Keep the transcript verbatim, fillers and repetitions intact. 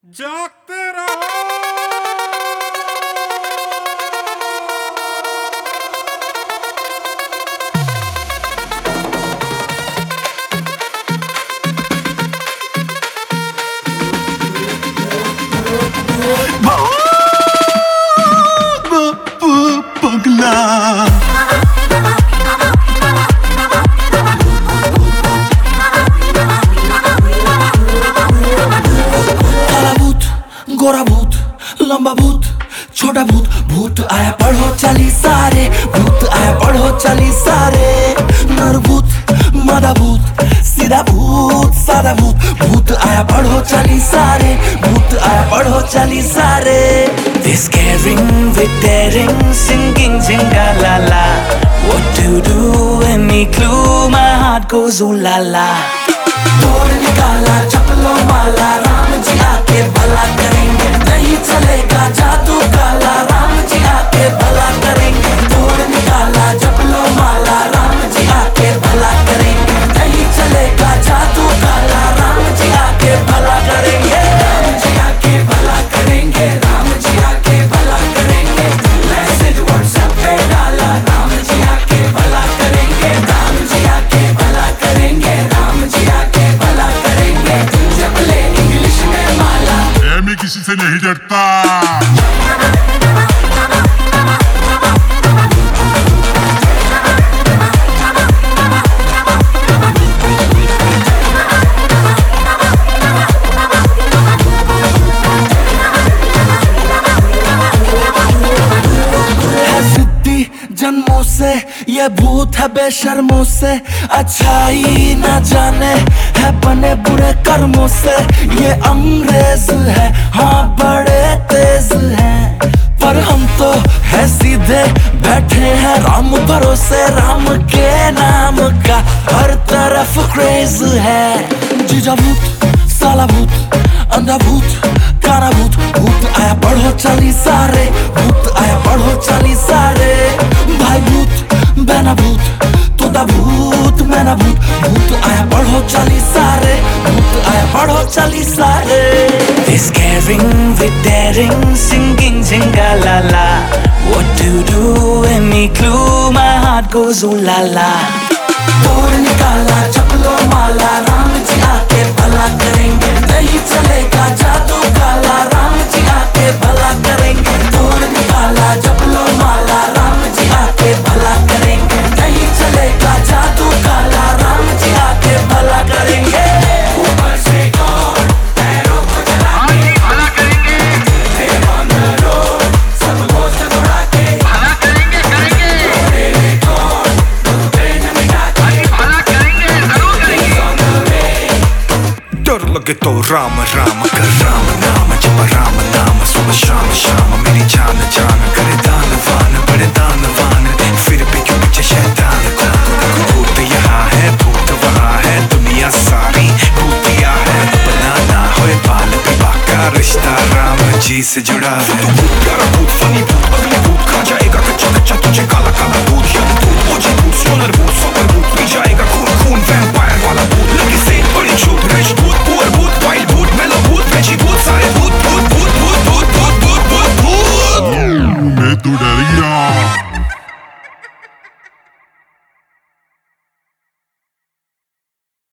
जागते रहो। पगला काला भूत, गोरा भूत, लंबा भूत, छोटा भूत, भूत आया पढ़ो चली सारे, भूत आया पढ़ो चली सारे, नर भूत, मादा भूत, सीधा भूत, सादा भूत, भूत आया पढ़ो चली सारे, भूत आया पढ़ो चली सारे। They're scaring, we're daring, singing zingalala. What to do? Any clue? My heart goes ooh la la. तोड़ निकाला चपलो माला, राम जी आके भला करेंगे, नहीं चलेगा जादू काला, राम जी आके भला करेंगे। तोड़ निकाला चपलो माला, राम जी आके भला करेंगे, नहीं चलेगा जादू काला, राम जी आके भला करेंगे। राम जी आके भला करेंगे, राम जी आके भला करेंगे, मैसेज व्हाट्सएप पे डाला, राम जी आके भला करेंगे, राम जी आके भला करेंगे, राम जी आके भला करेंगे। जब ले इंग्लिश में माला, मैं किसी से नहीं डरता। जन्मों से ये भूत है बेशर्मों से, अच्छाई न जाने है बने बुरे कर्मों से। ये अंग्रेज है हाँ बड़े तेज हैं, पर हम तो है सीधे बैठे हैं राम भरोसे। राम के नाम का हर तरफ क्रेज है। जीजा भूत, साला भूत, अंधा भूत, काला भूत, भूत आया पढ़ो चली सारे, भूत आया पढ़ो चली सारे। भाई भूत, बहना भूत, तोता भूत, मैना भूत, भूत आया पढ़ो चली सारे, भूत आया पढ़ो चली सारे। They're scaring, we're daring, singing zingalala. What to do? Any clue? My heart goes ooh la la. तोड़ निकाला चपलो माला, राम जी आके भला करेंगे, नहीं चलेगा जादू काला, राम जी आके भला करेंगे। तोड़ निकाला चपलो माला, राम जी आके भला करेंगे, नहीं चलेगा जादू काला, राम जी आके भला करेंगे। ऊपर से कौन पैरों को चला के भला करेंगे, on the road सबको सगुड़ा के भला करेंगे करेंगे। तेरे कौन ट्रेन मिटा के भला करेंगे जरूर करेंगे। डर लगे तो राम राम कर, राम नाम जप, राम नाम सुबह शाम शाम, मेरी जान जान करे दानवान, बड़े दानवान, फिर भी क्यों पीछे शैतान को। भूत यहाँ है भूत वहाँ है, दुनिया सारी भूतिया है, बनाना होए बाल विवाह का रिश्ता राम जी से जुड़ा है। तू भूत प्यारा भूत फनी भूत, अगली भूत खा जाएगा कच्चा कच्चा तुझे, काला काला दूध या दूध, मुझे भूत सोनर भूत सुपर भूत पी जाएगा खून खून।